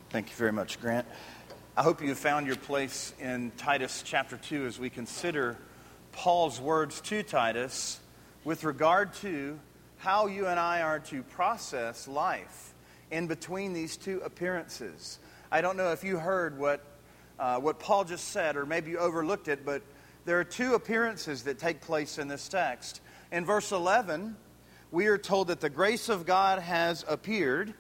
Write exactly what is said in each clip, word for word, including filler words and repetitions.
Thank you very much, Grant. I hope you have found your place in Titus chapter two as we consider Paul's words to Titus with regard to how you and I are to process life in between these two appearances. I don't know if you heard what uh, what Paul just said, or maybe you overlooked it, but there are two appearances that take place in this text. In verse eleven, we are told that the grace of God has appeared.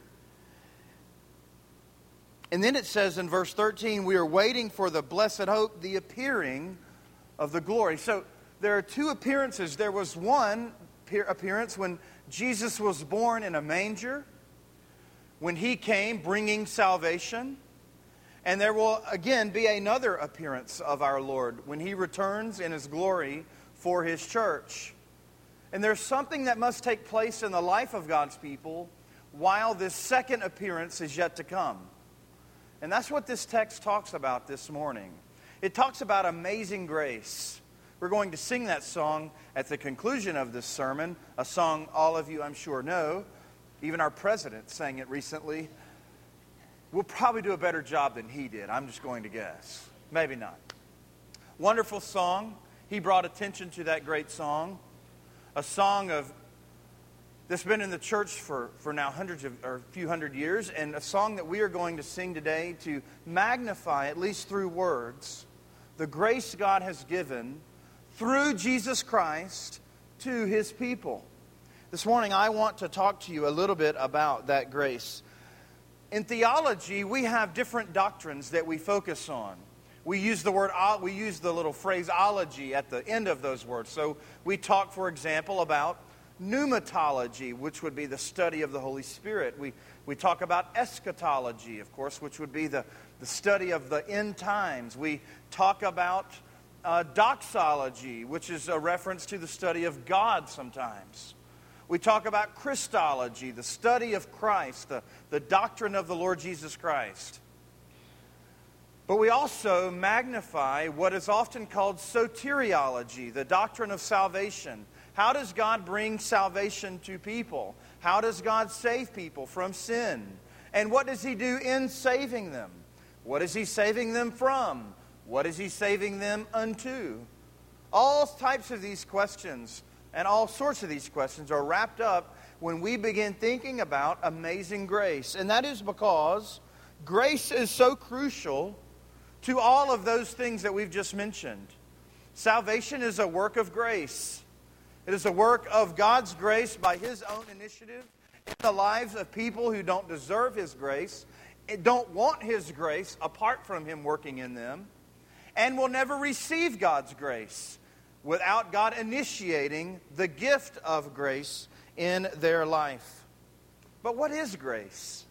And then it says in verse thirteen, we are waiting for the blessed hope, the appearing of the glory. So there are two appearances. There was one appearance when Jesus was born in a manger, when He came bringing salvation. And there will again be another appearance of our Lord when He returns in His glory for His church. And there's something that must take place in the life of God's people while this second appearance is yet to come. And that's what this text talks about this morning. It talks about amazing grace. We're going to sing that song at the conclusion of this sermon, a song all of you, I'm sure, know. Even our president sang it recently. We'll probably do a better job than he did. I'm just going to guess. Maybe not. Wonderful song. He brought attention to that great song. A song of that's been in the church for, for now hundreds of, or a few hundred years, and a song that we are going to sing today to magnify, at least through words, the grace God has given through Jesus Christ to His people. This morning I want to talk to you a little bit about that grace. In theology, we have different doctrines that we focus on. We use the word, we use the little phraseology at the end of those words. So we talk, for example, about pneumatology, which would be the study of the Holy Spirit. We we talk about eschatology, of course, which would be the, the study of the end times. We talk about uh, doxology, which is a reference to the study of God sometimes. We talk about Christology, the study of Christ, the, the doctrine of the Lord Jesus Christ. But we also magnify what is often called soteriology, the doctrine of salvation. How does God bring salvation to people? How does God save people from sin? And what does He do in saving them? What is He saving them from? What is He saving them unto? All types of these questions and all sorts of these questions are wrapped up when we begin thinking about amazing grace. And that is because grace is so crucial to all of those things that we've just mentioned. Salvation is a work of grace. It is a work of God's grace by His own initiative in the lives of people who don't deserve His grace, don't want His grace apart from Him working in them, and will never receive God's grace without God initiating the gift of grace in their life. But what is grace?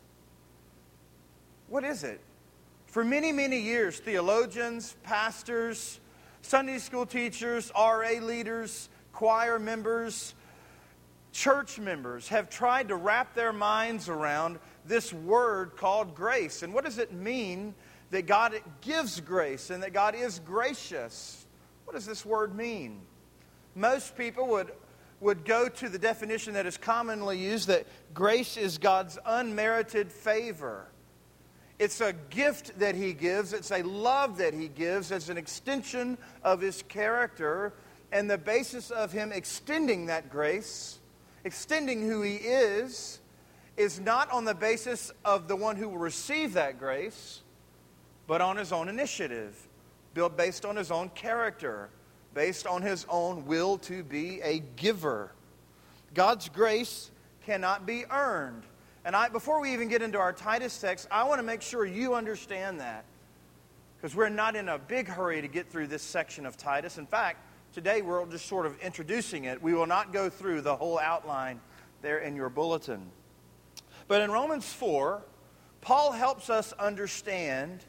What is it? For many, many years, theologians, pastors, Sunday school teachers, R A leaders, choir members, church members have tried to wrap their minds around this word called grace. And what does it mean that God gives grace and that God is gracious? What does this word mean? Most people would, would go to the definition that is commonly used, that grace is God's unmerited favor. It's a gift that He gives. It's a love that He gives as an extension of His character. And the basis of Him extending that grace, extending who He is, is not on the basis of the one who will receive that grace, but on His own initiative, built based on His own character, based on His own will to be a giver. God's grace cannot be earned. And I, before we even get into our Titus text, I want to make sure you understand that, because we're not in a big hurry to get through this section of Titus. In fact, today we're just sort of introducing it. We will not go through the whole outline there in your bulletin. But in Romans four, Paul helps us understand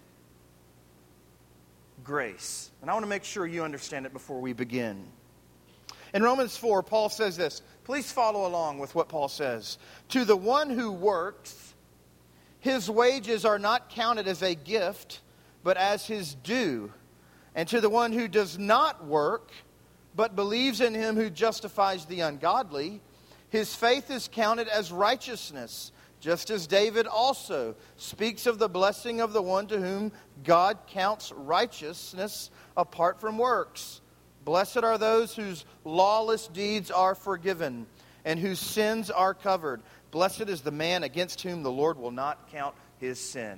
grace. And I want to make sure you understand it before we begin. In Romans four, Paul says this. Please follow along with what Paul says. To the one who works, his wages are not counted as a gift, but as his due. And to the one who does not work, but believes in Him who justifies the ungodly, his faith is counted as righteousness. just as David also speaks of the blessing of the one to whom God counts righteousness apart from works. Blessed are those whose lawless deeds are forgiven and whose sins are covered. Blessed is the man against whom the Lord will not count his sin.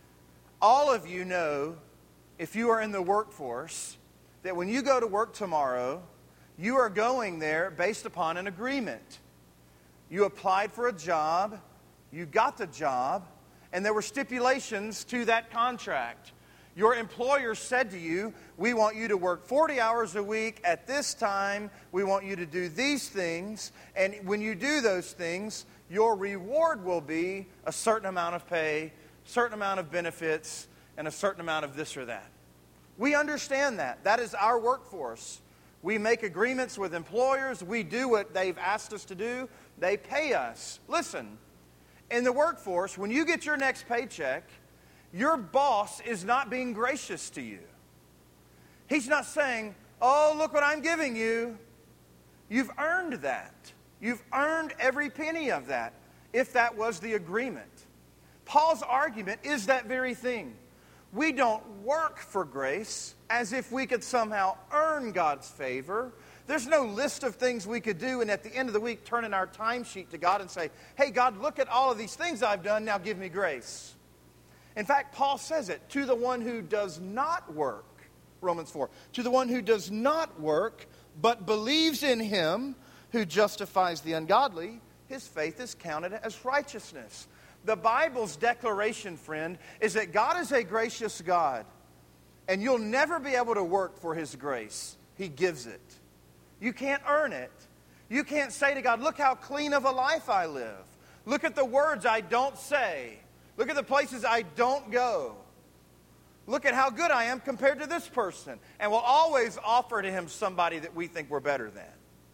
All of you know, if you are in the workforce, that when you go to work tomorrow, you are going there based upon an agreement. You applied for a job, you got the job, and there were stipulations to that contract. Your employer said to you, we want you to work forty hours a week at this time. We want you to do these things. And when you do those things, your reward will be a certain amount of pay, certain amount of benefits, and a certain amount of this or that. We understand that. That is our workforce. We make agreements with employers. We do what they've asked us to do. They pay us. Listen, in the workforce, when you get your next paycheck, your boss is not being gracious to you. He's not saying, oh, look what I'm giving you. You've earned that. You've earned every penny of that, if that was the agreement. Paul's argument is that very thing. We don't work for grace as if we could somehow earn God's favor. There's no list of things we could do and at the end of the week turn in our timesheet to God and say, hey, God, look at all of these things I've done, now give me grace. In fact, Paul says it, to the one who does not work, Romans four, to the one who does not work, but believes in him who justifies the ungodly, his faith is counted as righteousness. The Bible's declaration, friend, is that God is a gracious God, and you'll never be able to work for his grace. He gives it. You can't earn it. You can't say to God, look how clean of a life I live. Look at the words I don't say. Look at the places I don't go. Look at how good I am compared to this person. And we'll always offer to him somebody that we think we're better than.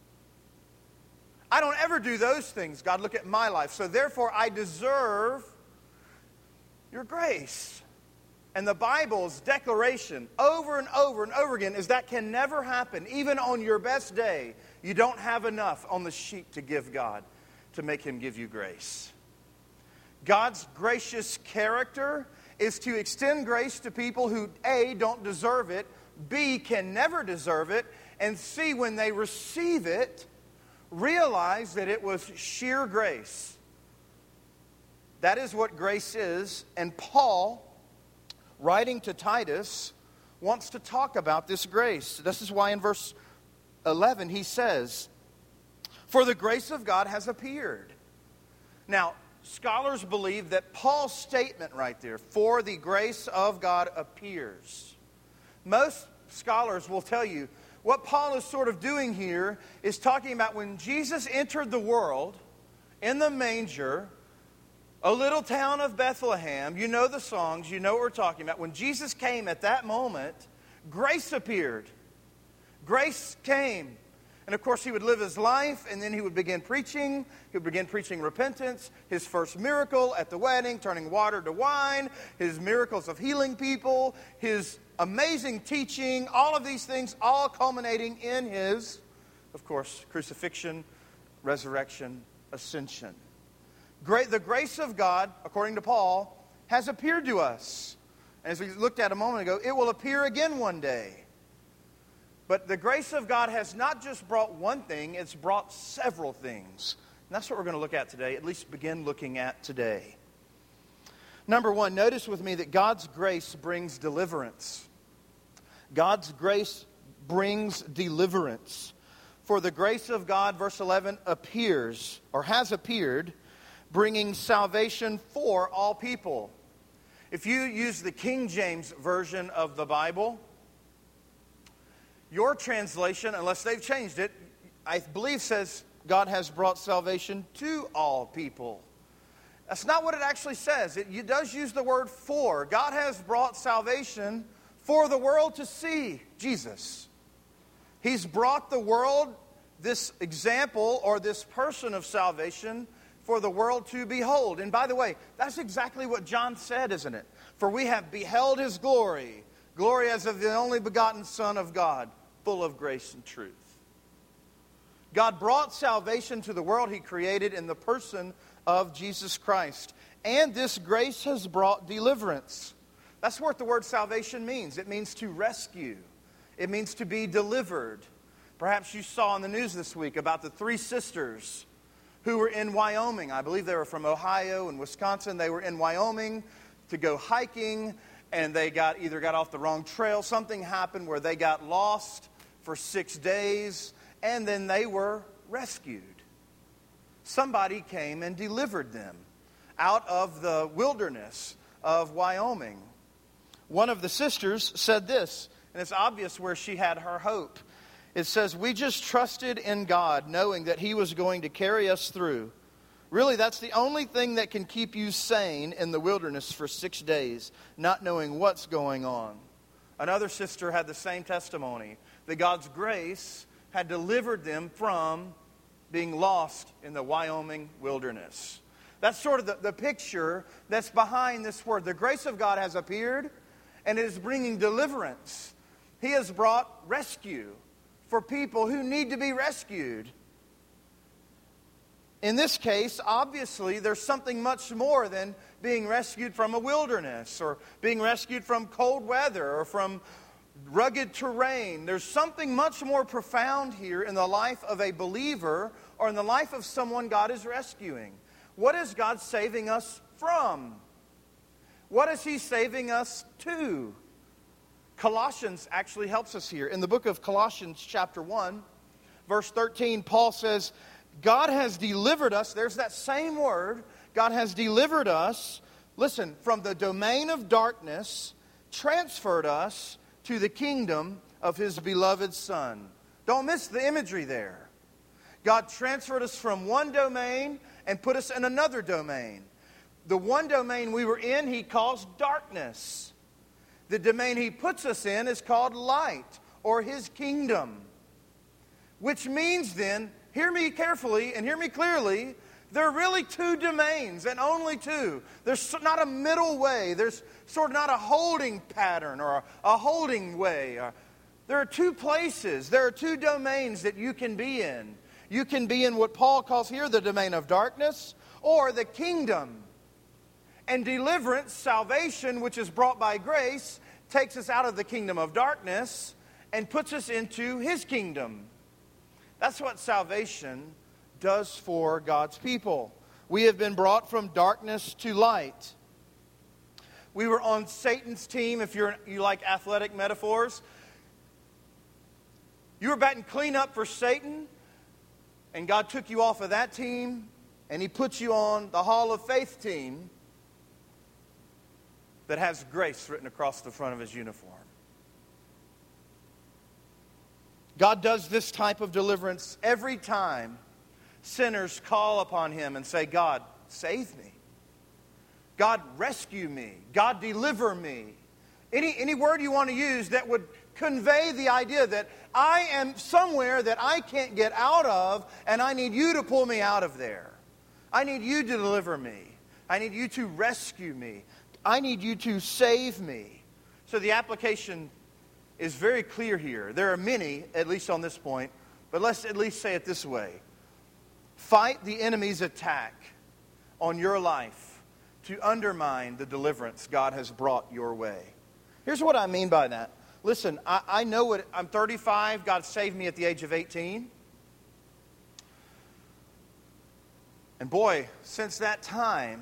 I don't ever do those things, God. Look at my life. So therefore, I deserve your grace. And the Bible's declaration over and over and over again is that can never happen. Even on your best day, you don't have enough on the sheet to give God to make him give you grace. God's gracious character is to extend grace to people who, A, don't deserve it, B, can never deserve it, and C, when they receive it, realize that it was sheer grace. That is what grace is, and Paul, writing to Titus, wants to talk about this grace. This is why in verse eleven he says, "For the grace of God has appeared." Now, scholars believe that Paul's statement right there, "For the grace of God appears." Most scholars will tell you what Paul is sort of doing here is talking about when Jesus entered the world in the manger, a little town of Bethlehem. You know the songs, you know what we're talking about. When Jesus came at that moment, grace appeared. Grace came. And of course, he would live his life, and then he would begin preaching. He would begin preaching repentance. His first miracle at the wedding, turning water to wine. His miracles of healing people. His amazing teaching. All of these things, all culminating in his, of course, crucifixion, resurrection, ascension. Great, the grace of God, according to Paul, has appeared to us. And as we looked at a moment ago, it will appear again one day. But the grace of God has not just brought one thing, it's brought several things. And that's what we're going to look at today, at least begin looking at today. Number one, notice with me that God's grace brings deliverance. God's grace brings deliverance. For the grace of God, verse eleven, appears, or has appeared, bringing salvation for all people. If you use the King James Version of the Bible, your translation, unless they've changed it, I believe says God has brought salvation to all people. That's not what it actually says. It, it does use the word for. God has brought salvation for the world to see Jesus. He's brought the world this example or this person of salvation for the world to behold. And by the way, that's exactly what John said, isn't it? For we have beheld his glory, glory as of the only begotten Son of God, full of grace and truth. God brought salvation to the world he created in the person of Jesus Christ. And this grace has brought deliverance. That's what the word salvation means. It means to rescue. It means to be delivered. Perhaps you saw in the news this week about the three sisters who were in Wyoming. I believe they were from Ohio and Wisconsin. They were in Wyoming to go hiking, and they got either got off the wrong trail. Something happened where they got lost for six days, and then they were rescued. Somebody came and delivered them out of the wilderness of Wyoming. One of the sisters said this, and it's obvious where she had her hope. It says, "We just trusted in God, knowing that He was going to carry us through. Really, that's the only thing that can keep you sane in the wilderness for six days, not knowing what's going on." Another sister had the same testimony, that God's grace had delivered them from being lost in the Wyoming wilderness. That's sort of the, the picture that's behind this word. The grace of God has appeared, and it is bringing deliverance. He has brought rescue for people who need to be rescued. In this case, obviously, there's something much more than being rescued from a wilderness or being rescued from cold weather or from rugged terrain. There's something much more profound here in the life of a believer or in the life of someone God is rescuing. What is God saving us from? What is He saving us to? Colossians actually helps us here. In the book of Colossians chapter one, verse thirteen, Paul says, God has delivered us, there's that same word, God has delivered us, listen, from the domain of darkness, transferred us to the kingdom of His beloved Son. Don't miss the imagery there. God transferred us from one domain and put us in another domain. The one domain we were in, He calls darkness. The domain He puts us in is called light, or His kingdom. Which means then, hear me carefully and hear me clearly, there are really two domains, and only two. There's not a middle way. There's sort of not a holding pattern or a, a holding way. There are two places. There are two domains that you can be in. You can be in what Paul calls here the domain of darkness, or the kingdom. And deliverance, salvation, which is brought by grace, takes us out of the kingdom of darkness and puts us into His kingdom. That's what salvation does for God's people. We have been brought from darkness to light. We were on Satan's team, if you're, you like athletic metaphors. You were batting cleanup for Satan, and God took you off of that team, and He put you on the Hall of Faith team that has grace written across the front of His uniform. God does this type of deliverance every time sinners call upon Him and say, God, save me. God, rescue me. God, deliver me. Any, any word you want to use that would convey the idea that I am somewhere that I can't get out of, and I need you to pull me out of there. I need you to deliver me. I need you to rescue me. I need you to save me. So the application is very clear here. There are many, at least on this point, but let's at least say it this way. Fight the enemy's attack on your life to undermine the deliverance God has brought your way. Here's what I mean by that. Listen, I, I know what, I'm thirty-five. God saved me at the age of eighteen. And boy, since that time,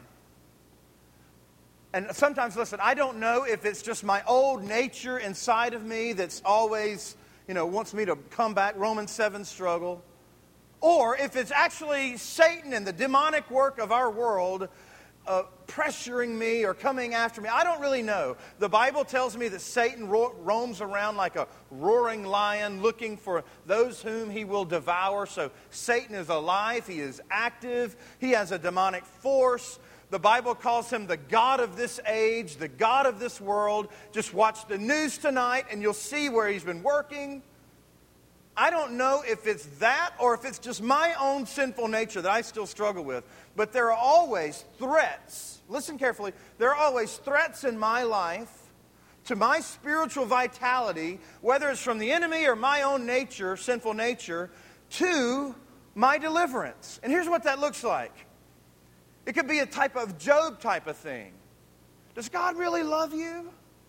and sometimes, listen, I don't know if it's just my old nature inside of me that's always, you know, wants me to come back, Romans seven struggle, or if it's actually Satan and the demonic work of our world uh, pressuring me or coming after me. I don't really know. The Bible tells me that Satan ro- roams around like a roaring lion looking for those whom he will devour. So Satan is alive. He is active. He has a demonic force. The Bible calls him the God of this age, the God of this world. Just watch the news tonight and you'll see where he's been working. I don't know if it's that or if it's just my own sinful nature that I still struggle with. But there are always threats. Listen carefully. There are always threats in my life to my spiritual vitality, whether it's from the enemy or my own nature, sinful nature, to my deliverance. And here's what that looks like. It could be a type of Job type of thing. Does God really love you?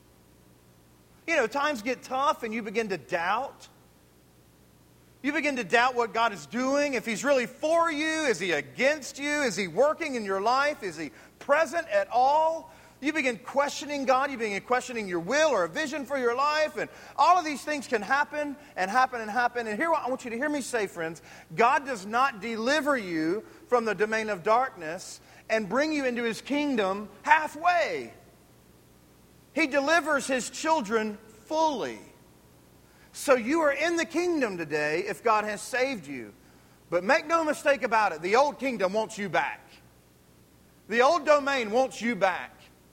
You know, times get tough and you begin to doubt. You begin to doubt what God is doing. If He's really for you, is He against you? Is He working in your life? Is He present at all? You begin questioning God. You begin questioning your will or a vision for your life. And all of these things can happen and happen and happen. And here, I want you to hear me say, friends, God does not deliver you from the domain of darkness and bring you into His kingdom halfway. He delivers His children fully. So you are in the kingdom today if God has saved you. But make no mistake about it, the old kingdom wants you back. The old domain wants you back.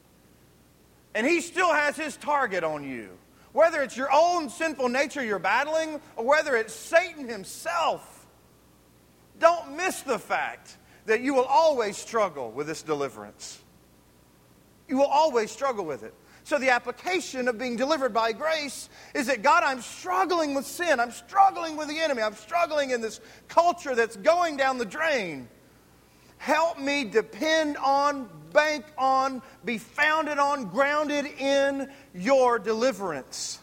And He still has His target on you. Whether it's your own sinful nature you're battling, or whether it's Satan himself, don't miss the fact that you will always struggle with this deliverance. You will always struggle with it. So the application of being delivered by grace is that, God, I'm struggling with sin. I'm struggling with the enemy. I'm struggling in this culture that's going down the drain. Help me depend on, bank on, be founded on, grounded in your deliverance.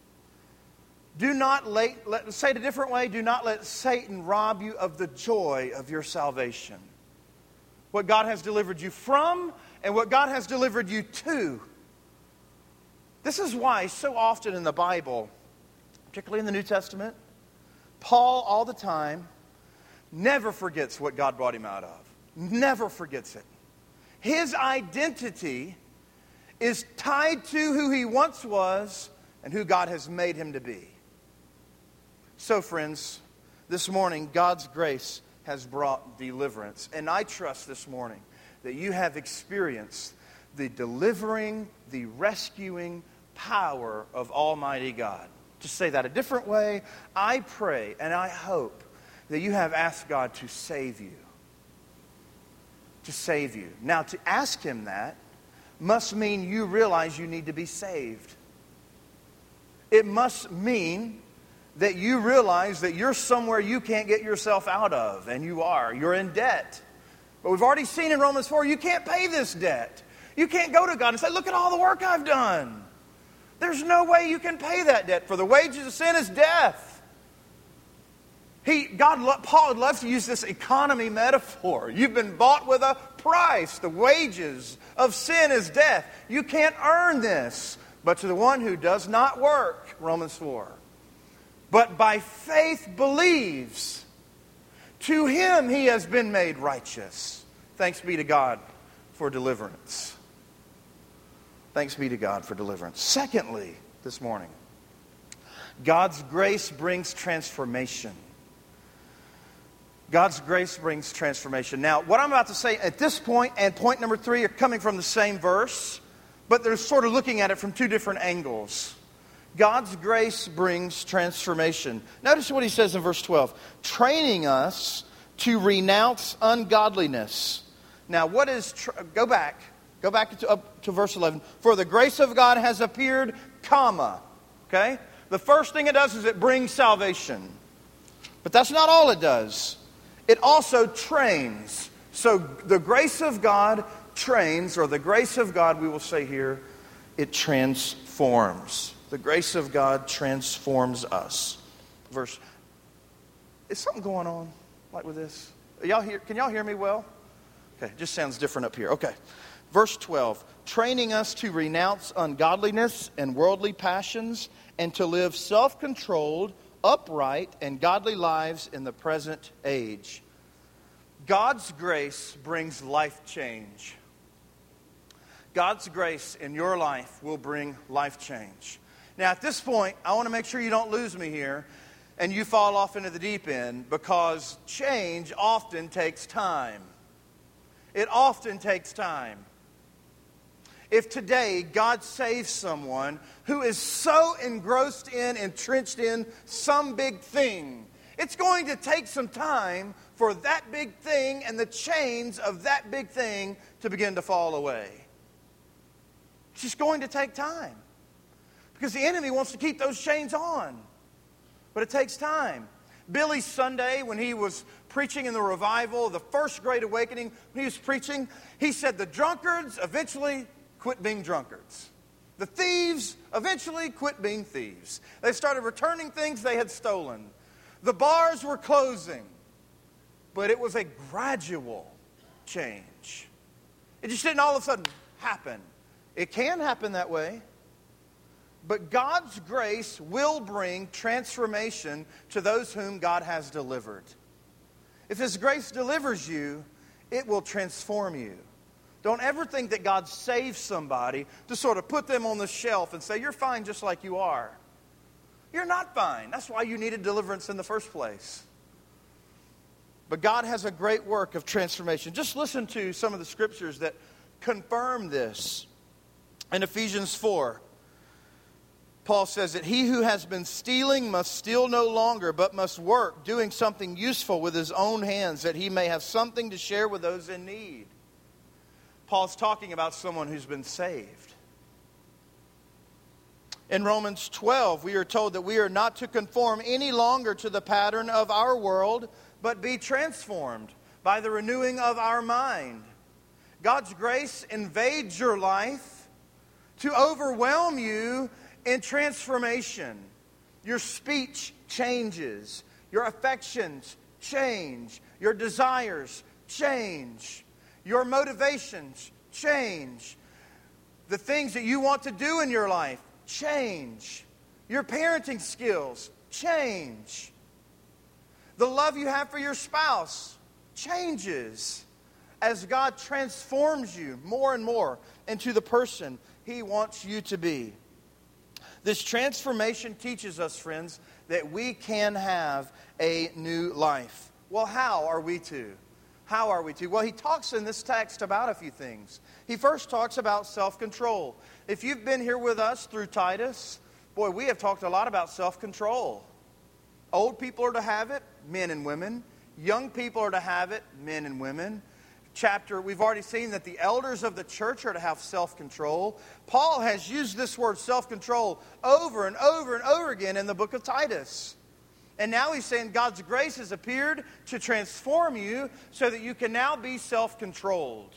Do not let, let say it a different way, do not let Satan rob you of the joy of your salvation. What God has delivered you from and what God has delivered you to. This is why so often in the Bible, particularly in the New Testament, Paul all the time never forgets what God brought him out of. Never forgets it. His identity is tied to who he once was and who God has made him to be. So, friends, this morning, God's grace has brought deliverance. And I trust this morning that you have experienced the delivering, the rescuing power of Almighty God. To say that a different way, I pray and I hope that you have asked God to save you. To save you. Now, to ask Him that must mean you realize you need to be saved. It must mean that you realize that you're somewhere you can't get yourself out of, and you are. You're in debt. But we've already seen in Romans four, you can't pay this debt. You can't go to God and say, look at all the work I've done. There's no way you can pay that debt, for the wages of sin is death. He, God, Paul loves to use this economy metaphor. You've been bought with a price. The wages of sin is death. You can't earn this, but to the one who does not work, Romans four, but by faith believes, to him he has been made righteous. Thanks be to God for deliverance. Thanks be to God for deliverance. Secondly, this morning, God's grace brings transformation. God's grace brings transformation. Now, what I'm about to say at this point and point number three are coming from the same verse, but they're sort of looking at it from two different angles. God's grace brings transformation. Notice what he says in verse twelve. Training us to renounce ungodliness. Now, what is... Tra- go back. Go back to, up to verse eleven. For the grace of God has appeared, comma. Okay? The first thing it does is it brings salvation. But that's not all it does. It also trains. So the grace of God trains, or the grace of God, we will say here, it transforms. The grace of God transforms us. Verse. Is something going on like with this? Are y'all hear, can y'all hear me well? Okay, it just sounds different up here. Okay. Verse twelve. Training us to renounce ungodliness and worldly passions and to live self-controlled, upright, and godly lives in the present age. God's grace brings life change. God's grace in your life will bring life change. Now, at this point, I want to make sure you don't lose me here and you fall off into the deep end, because change often takes time. It often takes time. If today God saves someone who is so engrossed in, entrenched in some big thing, it's going to take some time for that big thing and the chains of that big thing to begin to fall away. It's just going to take time. Because the enemy wants to keep those chains on. But it takes time. Billy Sunday, when he was preaching in the revival, the first Great Awakening, when he was preaching, he said the drunkards eventually quit being drunkards. The thieves eventually quit being thieves. They started returning things they had stolen. The bars were closing. But it was a gradual change. It just didn't all of a sudden happen. It can happen that way. But God's grace will bring transformation to those whom God has delivered. If His grace delivers you, it will transform you. Don't ever think that God saves somebody to sort of put them on the shelf and say, you're fine just like you are. You're not fine. That's why you needed deliverance in the first place. But God has a great work of transformation. Just listen to some of the scriptures that confirm this. In Ephesians four, Paul says that he who has been stealing must steal no longer, but must work, doing something useful with his own hands, that he may have something to share with those in need. Paul's talking about someone who's been saved. In Romans twelve, we are told that we are not to conform any longer to the pattern of our world, but be transformed by the renewing of our mind. God's grace invades your life to overwhelm you in transformation. Your speech changes. Your affections change. Your desires change. Your motivations change. The things that you want to do in your life change. Your parenting skills change. The love you have for your spouse changes as God transforms you more and more into the person He wants you to be. This transformation teaches us, friends, that we can have a new life. Well, how are we to? How are we to? Well, he talks in this text about a few things. He first talks about self-control. If you've been here with us through Titus, boy, we have talked a lot about self-control. Old people are to have it, men and women. Young people are to have it, men and women. Chapter, we've already seen that the elders of the church are to have self-control. Paul has used this word self-control over and over and over again in the book of Titus. And now he's saying God's grace has appeared to transform you so that you can now be self-controlled.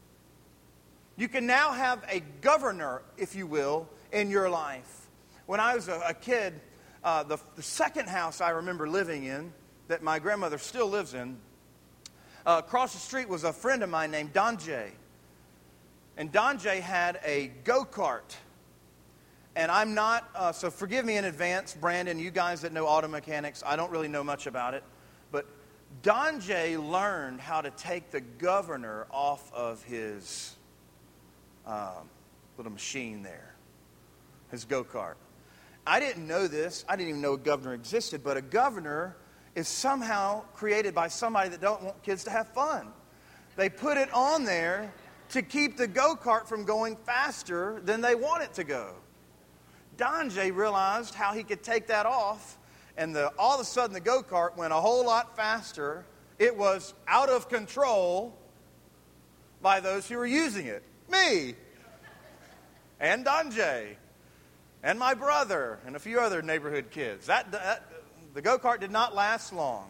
You can now have a governor, if you will, in your life. When I was a, a kid, uh, the, the second house I remember living in, that my grandmother still lives in, Uh, across the street was a friend of mine named Donjay. And Donjay had a go-kart. And I'm not, uh, so forgive me in advance, Brandon, you guys that know auto mechanics, I don't really know much about it. But Donjay learned how to take the governor off of his uh, little machine there, his go-kart. I didn't know this. I didn't even know a governor existed, but a governor is somehow created by somebody that don't want kids to have fun. They put it on there to keep the go-kart from going faster than they want it to go. Donjay realized how he could take that off, and the, all of a sudden the go-kart went a whole lot faster. It was out of control by those who were using it. Me! And Donjay. And my brother. And a few other neighborhood kids. That... that The go-kart did not last long.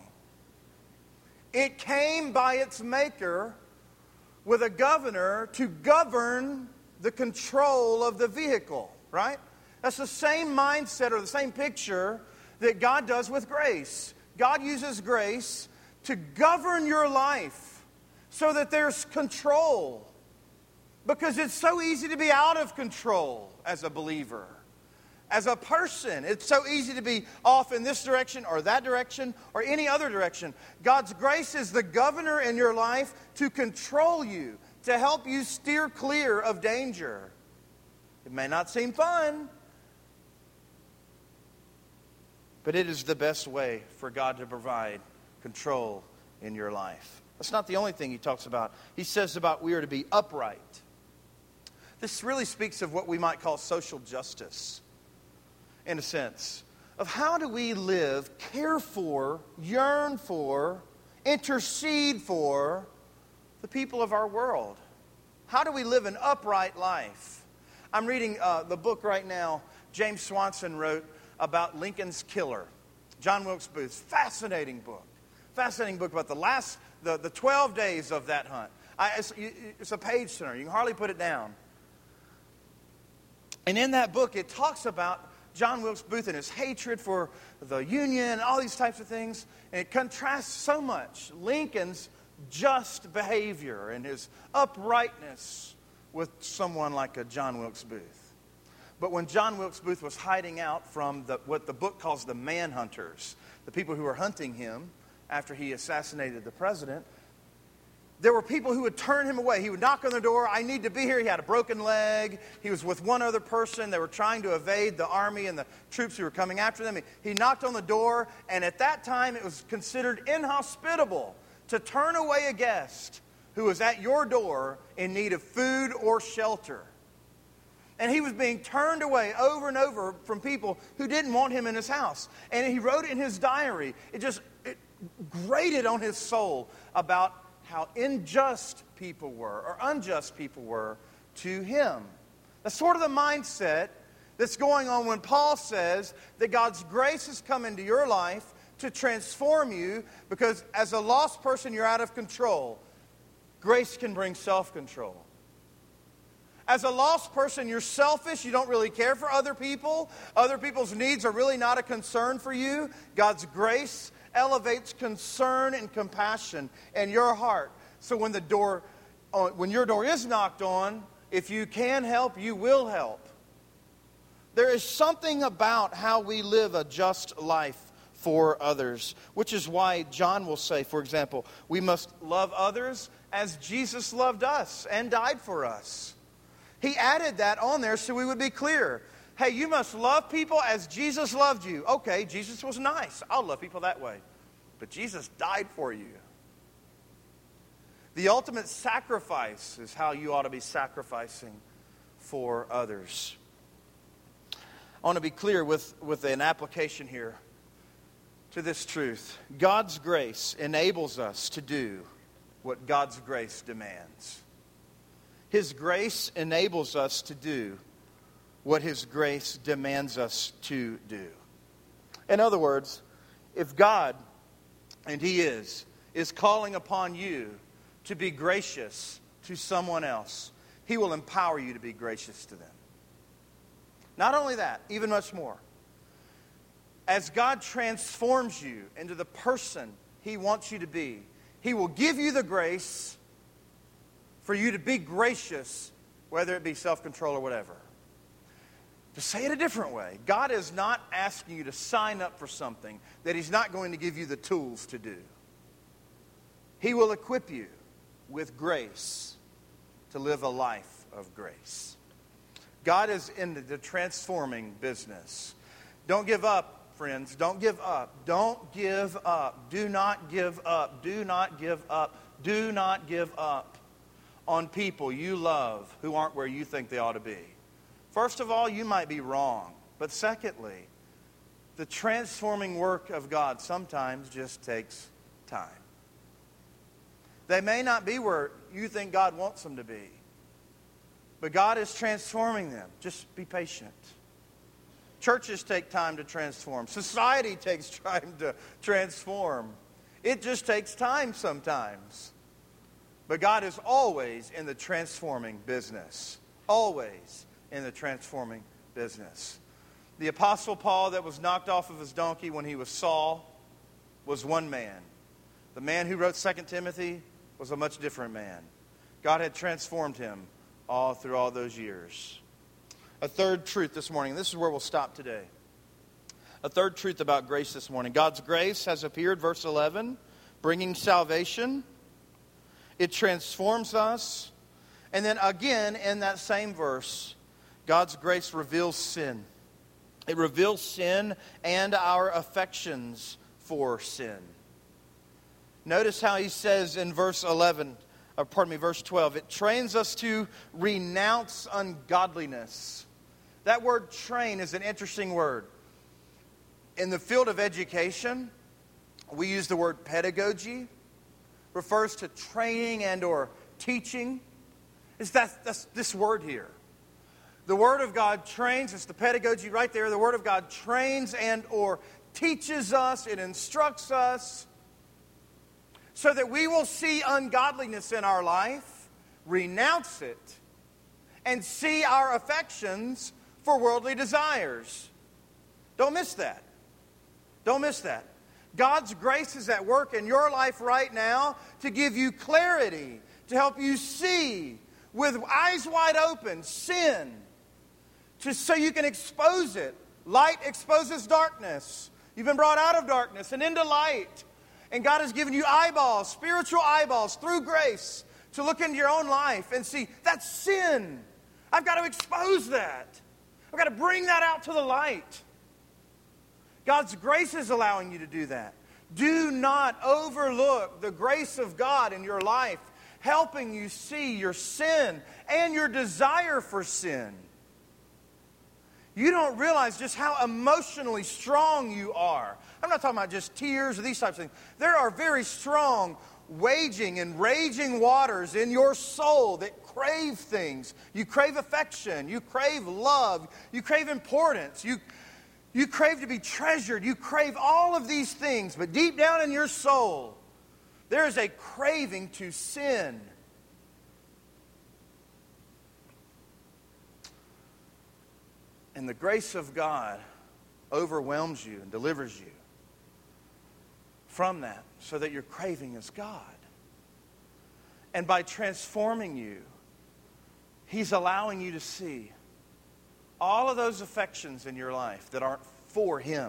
It came by its maker with a governor to govern the control of the vehicle, right? That's the same mindset or the same picture that God does with grace. God uses grace to govern your life so that there's control. Because it's so easy to be out of control as a believer. As a person, it's so easy to be off in this direction or that direction or any other direction. God's grace is the governor in your life to control you, to help you steer clear of danger. It may not seem fun, but it is the best way for God to provide control in your life. That's not the only thing he talks about. He says about we are to be upright. This really speaks of what we might call social justice. In a sense, of how do we live, care for, yearn for, intercede for the people of our world? How do we live an upright life? I'm reading uh, the book right now James Swanson wrote about Lincoln's killer. John Wilkes Booth, fascinating book. Fascinating book about the last, the, the twelve days of that hunt. I, it's, it's a page turner. You can hardly put it down. And in that book, it talks about John Wilkes Booth and his hatred for the Union, all these types of things. And it contrasts so much Lincoln's just behavior and his uprightness with someone like a John Wilkes Booth. But when John Wilkes Booth was hiding out from the, what the book calls the manhunters, the people who were hunting him after he assassinated the president, there were people who would turn him away. He would knock on the door. I need to be here. He had a broken leg. He was with one other person. They were trying to evade the army and the troops who were coming after them. He, he knocked on the door, and at that time it was considered inhospitable to turn away a guest who was at your door in need of food or shelter. And he was being turned away over and over from people who didn't want him in his house. And he wrote in his diary, it just it grated on his soul about how unjust people were, or unjust people were to him. That's sort of the mindset that's going on when Paul says that God's grace has come into your life to transform you, because as a lost person, you're out of control. Grace can bring self-control. As a lost person, you're selfish. You don't really care for other people. Other people's needs are really not a concern for you. God's grace elevates concern and compassion in your heart. So when the door, when your door is knocked on, if you can help, you will help. There is something about how we live a just life for others, which is why John will say, for example, we must love others as Jesus loved us and died for us. He added that on there so we would be clear. Hey, you must love people as Jesus loved you. Okay, Jesus was nice. I'll love people that way. But Jesus died for you. The ultimate sacrifice is how you ought to be sacrificing for others. I want to be clear with, with an application here to this truth. God's grace enables us to do what God's grace demands. His grace enables us to do what His grace demands us to do. In other words, if God, and He is, is calling upon you to be gracious to someone else, He will empower you to be gracious to them. Not only that, even much more. As God transforms you into the person He wants you to be, He will give you the grace for you to be gracious, whether it be self-control or whatever. To say it a different way, God is not asking you to sign up for something that He's not going to give you the tools to do. He will equip you with grace to live a life of grace. God is in the transforming business. Don't give up, friends. Don't give up. Don't give up. Do not give up. Do not give up. Do not give up on people you love who aren't where you think they ought to be. First of all, you might be wrong. But secondly, the transforming work of God sometimes just takes time. They may not be where you think God wants them to be. But God is transforming them. Just be patient. Churches take time to transform. Society takes time to transform. It just takes time sometimes. But God is always in the transforming business. Always in the transforming business. The Apostle Paul that was knocked off of his donkey when he was Saul was one man. The man who wrote Second Timothy was a much different man. God had transformed him all through all those years. A third truth this morning. This is where we'll stop today. A third truth about grace this morning. God's grace has appeared, verse eleven, bringing salvation. It transforms us. And then again, in that same verse, God's grace reveals sin. It reveals sin and our affections for sin. Notice how he says in verse eleven, or pardon me, verse twelve, it trains us to renounce ungodliness. That word train is an interesting word. In the field of education, we use the word pedagogy. Refers to training and or teaching. It's that, that's this word here. The Word of God trains. It's the pedagogy right there. The Word of God trains and or teaches us, it instructs us, so that we will see ungodliness in our life, renounce it, and see our affections for worldly desires. Don't miss that. Don't miss that. God's grace is at work in your life right now to give you clarity, to help you see with eyes wide open sin, just so you can expose it. Light exposes darkness. You've been brought out of darkness and into light. And God has given you eyeballs, spiritual eyeballs, through grace, to look into your own life and see, that's sin. I've got to expose that. I've got to bring that out to the light. God's grace is allowing you to do that. Do not overlook the grace of God in your life, helping you see your sin and your desire for sin. You don't realize just how emotionally strong you are. I'm not talking about just tears or these types of things. There are very strong, waging and raging waters in your soul that crave things. You crave affection. You crave love. You crave importance. You, you crave to be treasured. You crave all of these things. But deep down in your soul, there is a craving to sin. And the grace of God overwhelms you and delivers you from that so that your craving is God. And by transforming you, He's allowing you to see all of those affections in your life that aren't for Him.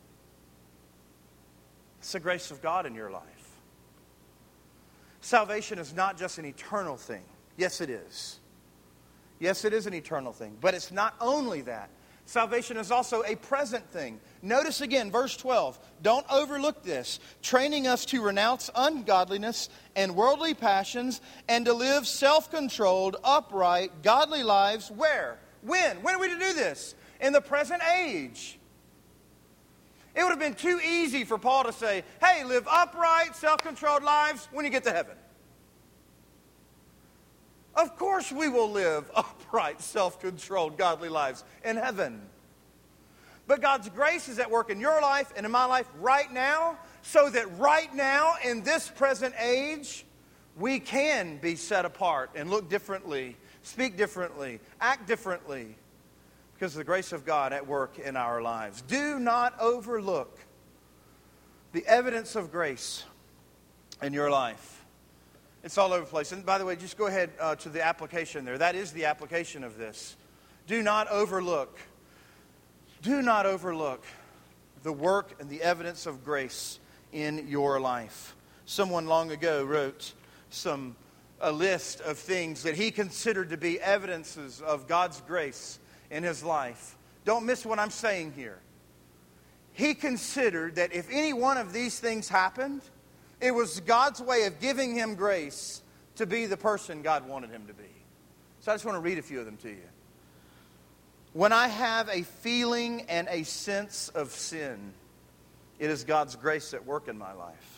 It's the grace of God in your life. Salvation is not just an eternal thing. Yes, it is. Yes, it is an eternal thing. But it's not only that. Salvation is also a present thing. Notice again, verse twelve. Don't overlook this. Training us to renounce ungodliness and worldly passions and to live self-controlled, upright, godly lives. Where? When? When are we to do this? In the present age. It would have been too easy for Paul to say, hey, live upright, self-controlled lives when you get to heaven. Of course we will live upright, self-controlled, godly lives in heaven. But God's grace is at work in your life and in my life right now, so that right now, in this present age, we can be set apart and look differently, speak differently, act differently, because of the grace of God at work in our lives. Do not overlook the evidence of grace in your life. It's all over the place. And by the way, just go ahead uh, to the application there. That is the application of this. Do not overlook. Do not overlook the work and the evidence of grace in your life. Someone long ago wrote some a list of things that he considered to be evidences of God's grace in his life. Don't miss what I'm saying here. He considered that if any one of these things happened, it was God's way of giving him grace to be the person God wanted him to be. So I just want to read a few of them to you. When I have a feeling and a sense of sin, it is God's grace at work in my life.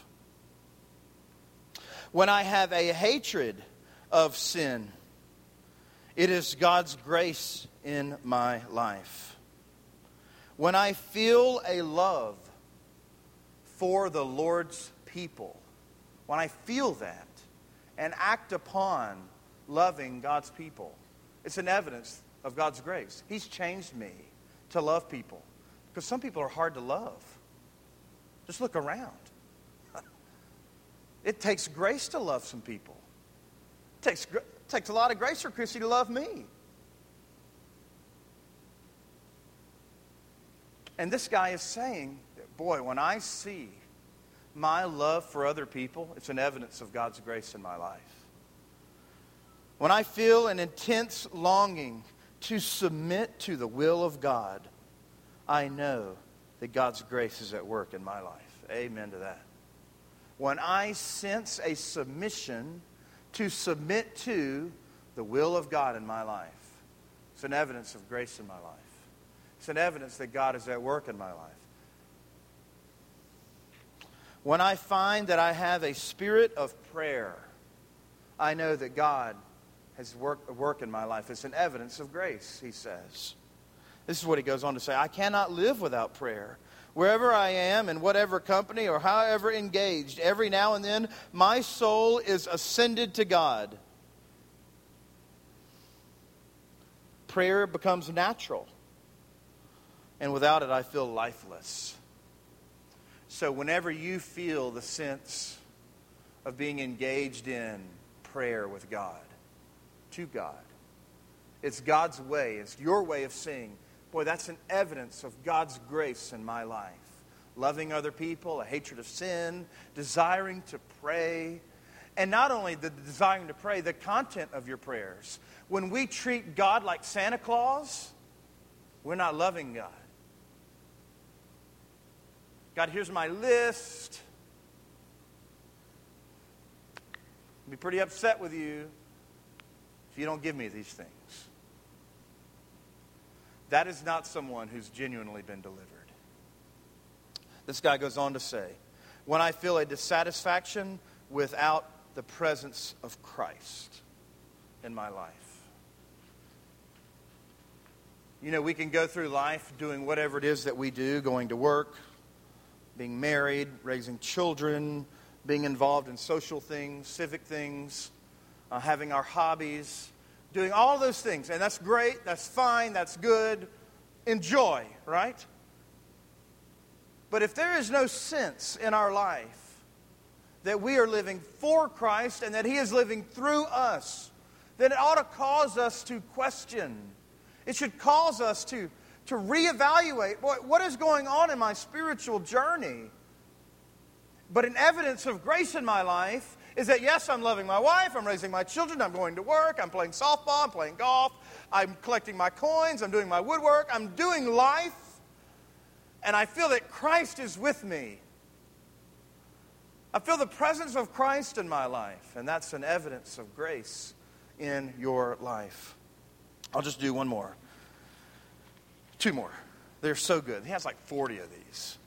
When I have a hatred of sin, it is God's grace in my life. When I feel a love for the Lord's people, when I feel that and act upon loving God's people, it's an evidence of God's grace. He's changed me to love people, because some people are hard to love. Just look around. It takes grace to love some people. It takes, it takes a lot of grace for Chrissy to love me. And this guy is saying, boy, when I see my love for other people, it's an evidence of God's grace in my life. When I feel an intense longing to submit to the will of God, I know that God's grace is at work in my life. Amen to that. When I sense a submission to submit to the will of God in my life, it's an evidence of grace in my life. It's an evidence that God is at work in my life. When I find that I have a spirit of prayer, I know that God has worked work in my life. It's an evidence of grace, he says. This is what he goes on to say. I cannot live without prayer. Wherever I am, in whatever company or however engaged, every now and then my soul is ascended to God. Prayer becomes natural. And without it, I feel lifeless. So whenever you feel the sense of being engaged in prayer with God, to God, it's God's way, it's your way of seeing, boy, that's an evidence of God's grace in my life. Loving other people, a hatred of sin, desiring to pray. And not only the desiring to pray, the content of your prayers. When we treat God like Santa Claus, we're not loving God. God, here's my list. I'll be pretty upset with you if you don't give me these things. That is not someone who's genuinely been delivered. This guy goes on to say, when I feel a dissatisfaction without the presence of Christ in my life. You know, we can go through life doing whatever it is that we do, going to work, being married, raising children, being involved in social things, civic things, uh, having our hobbies, doing all those things. And that's great, that's fine, that's good. Enjoy, right? But if there is no sense in our life that we are living for Christ and that He is living through us, then it ought to cause us to question. It should cause us to, to reevaluate what, what is going on in my spiritual journey. But an evidence of grace in my life is that, yes, I'm loving my wife, I'm raising my children, I'm going to work, I'm playing softball, I'm playing golf, I'm collecting my coins, I'm doing my woodwork, I'm doing life, and I feel that Christ is with me. I feel the presence of Christ in my life, and that's an evidence of grace in your life. I'll just do one more. Two more. They're so good. He has like forty of these.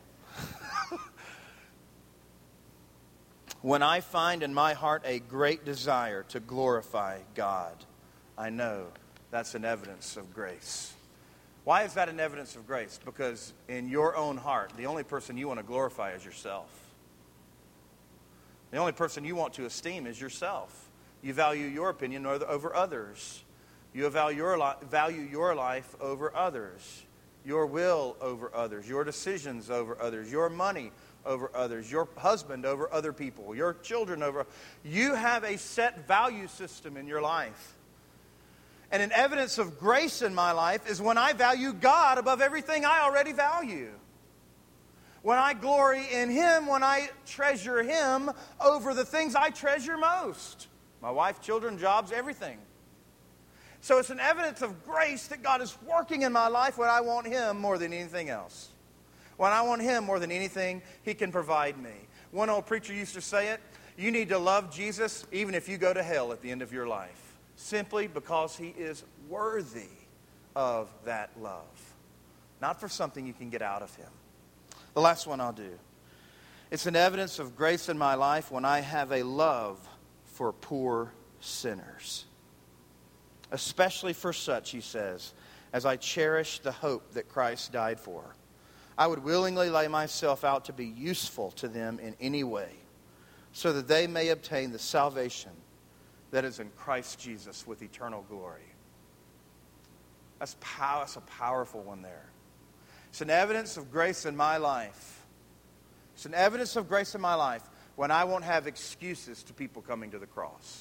When I find in my heart a great desire to glorify God, I know that's an evidence of grace. Why is that an evidence of grace? Because in your own heart, the only person you want to glorify is yourself. The only person you want to esteem is yourself. You value your opinion over others. You value your, li- value your life over others. Your will over others. Your decisions over others. Your money over others. Your husband over other people. Your children over... You have a set value system in your life. And an evidence of grace in my life is when I value God above everything I already value. When I glory in Him, when I treasure Him over the things I treasure most. My wife, children, jobs, everything. So it's an evidence of grace that God is working in my life when I want Him more than anything else. When I want Him more than anything He can provide me. One old preacher used to say it, you need to love Jesus even if you go to hell at the end of your life. Simply because He is worthy of that love. Not for something you can get out of Him. The last one I'll do. It's an evidence of grace in my life when I have a love for poor sinners. Especially for such, he says, as I cherish the hope that Christ died for. I would willingly lay myself out to be useful to them in any way, so that they may obtain the salvation that is in Christ Jesus with eternal glory. That's, pow- that's a powerful one there. It's an evidence of grace in my life. It's an evidence of grace in my life when I won't have excuses to people coming to the cross.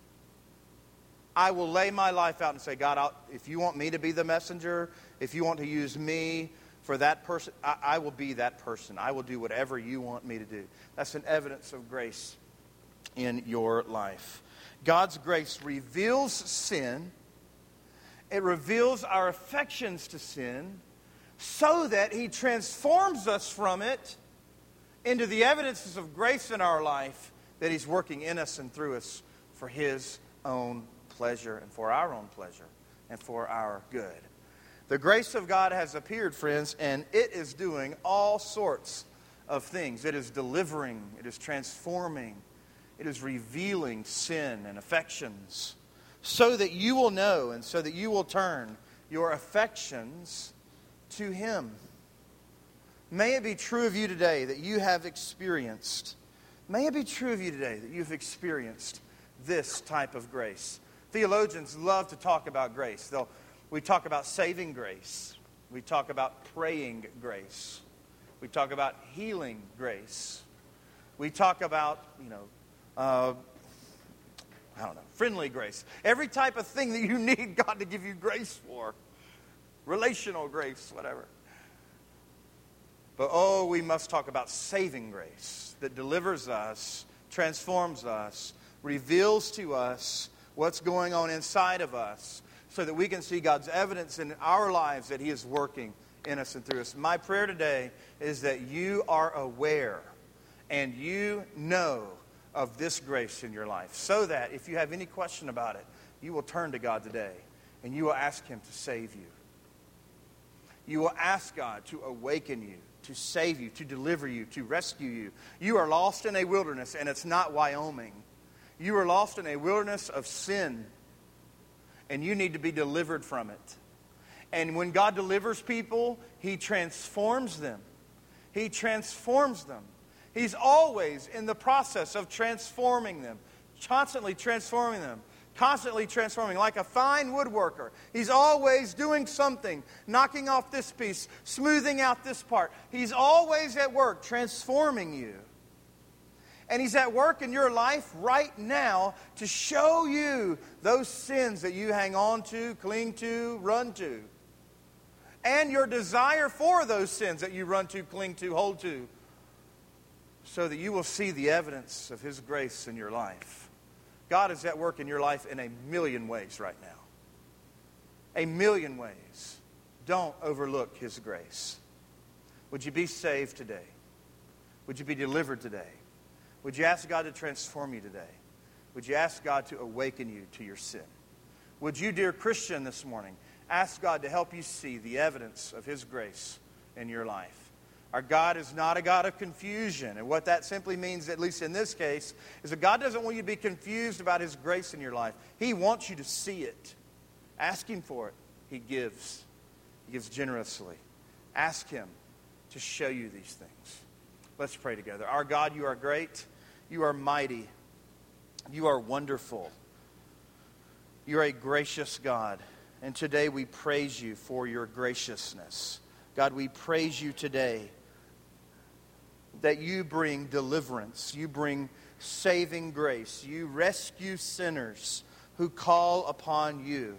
I will lay my life out and say, God, I'll, if you want me to be the messenger, if you want to use me for that person, I, I will be that person. I will do whatever you want me to do. That's an evidence of grace in your life. God's grace reveals sin. It reveals our affections to sin so that He transforms us from it into the evidences of grace in our life that He's working in us and through us for His own pleasure and for our own pleasure and for our good. The grace of God has appeared, friends, and it is doing all sorts of things. It is delivering, it is transforming, it is revealing sin and affections so that you will know and so that you will turn your affections to Him. May it be true of you today that you have experienced, may it be true of you today that you've experienced this type of grace. Theologians love to talk about grace. They'll, we talk about saving grace. We talk about praying grace. We talk about healing grace. We talk about, you know, uh, I don't know, friendly grace. Every type of thing that you need God to give you grace for. Relational grace, whatever. But oh, we must talk about saving grace that delivers us, transforms us, reveals to us what's going on inside of us so that we can see God's evidence in our lives that He is working in us and through us. My prayer today is that you are aware and you know of this grace in your life, so that if you have any question about it, you will turn to God today and you will ask Him to save you. You will ask God to awaken you, to save you, to deliver you, to rescue you. You are lost in a wilderness, and it's not Wyoming. You are lost in a wilderness of sin, and you need to be delivered from it. And when God delivers people, He transforms them. He transforms them. He's always in the process of transforming them, constantly transforming them, constantly transforming, like a fine woodworker. He's always doing something, knocking off this piece, smoothing out this part. He's always at work transforming you. And He's at work in your life right now to show you those sins that you hang on to, cling to, run to. And your desire for those sins that you run to, cling to, hold to. So that you will see the evidence of His grace in your life. God is at work in your life in a million ways right now. A million ways. Don't overlook His grace. Would you be saved today? Would you be delivered today? Would you ask God to transform you today? Would you ask God to awaken you to your sin? Would you, dear Christian, this morning, ask God to help you see the evidence of His grace in your life? Our God is not a God of confusion. And what that simply means, at least in this case, is that God doesn't want you to be confused about His grace in your life. He wants you to see it. Ask Him for it. He gives. He gives generously. Ask Him to show you these things. Let's pray together. Our God, You are great. You are mighty. You are wonderful. You're a gracious God. And today we praise You for Your graciousness. God, we praise You today that You bring deliverance. You bring saving grace. You rescue sinners who call upon You.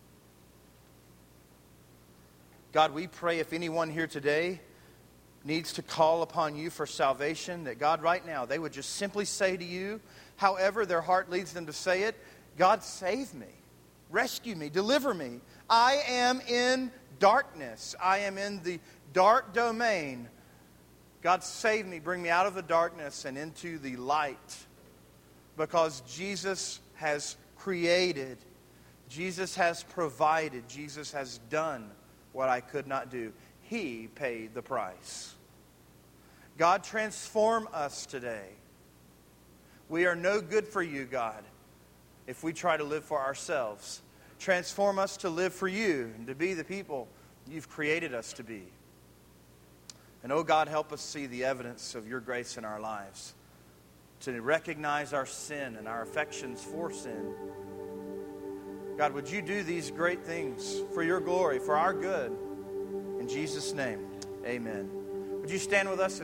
God, we pray if anyone here today needs to call upon You for salvation, that God, right now, they would just simply say to You, however their heart leads them to say it, God, save me, rescue me, deliver me. I am in darkness. I am in the dark domain. God, save me, bring me out of the darkness and into the light. Because Jesus has created, Jesus has provided, Jesus has done what I could not do. He paid the price. God, transform us today. We are no good for You, God, if we try to live for ourselves. Transform us to live for You and to be the people You've created us to be. And oh God, help us see the evidence of Your grace in our lives, to recognize our sin and our affections for sin. God, would You do these great things for Your glory, for our good? In Jesus' name, amen. Would you stand with us?